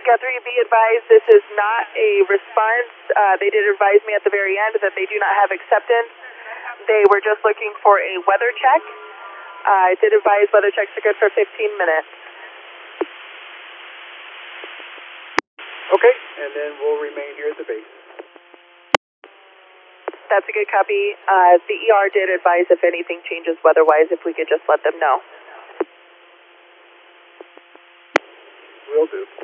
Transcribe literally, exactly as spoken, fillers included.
three, be advised this is not a response. Uh, they did advise me at the very end that they do not have acceptance. They were just looking for a weather check. Uh, I did advise weather checks are good for fifteen minutes. Okay, and then we'll remain here at the base. That's a good copy. Uh, the E R did advise if anything changes weather-wise, if we could just let them know. Will do.